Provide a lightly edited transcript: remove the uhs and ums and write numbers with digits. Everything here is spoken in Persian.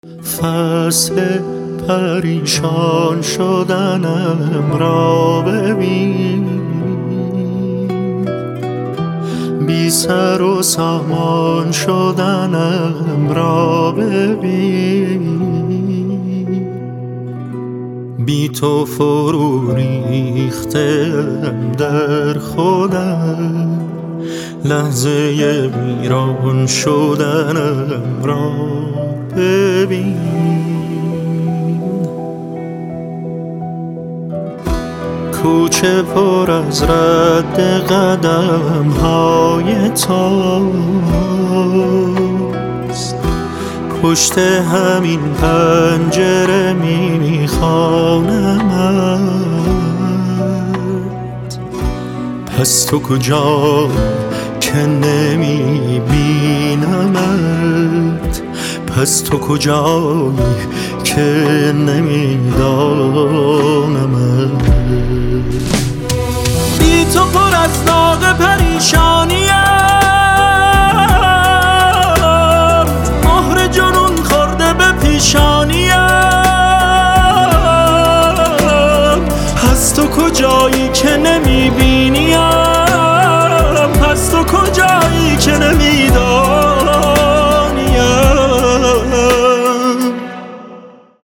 فصل پریشان شدنم را ببین، بی سر و سامان شدنم را ببین، بی تو فرو ریختم در خودم، لحظه ویران شدنم را ببین. کوچه پر از رد قدم های توست، پشت همین پنجره میخوانمت. پس تو کجا که نمیبینمت؟ پس تو کجایی که نمیدانمت؟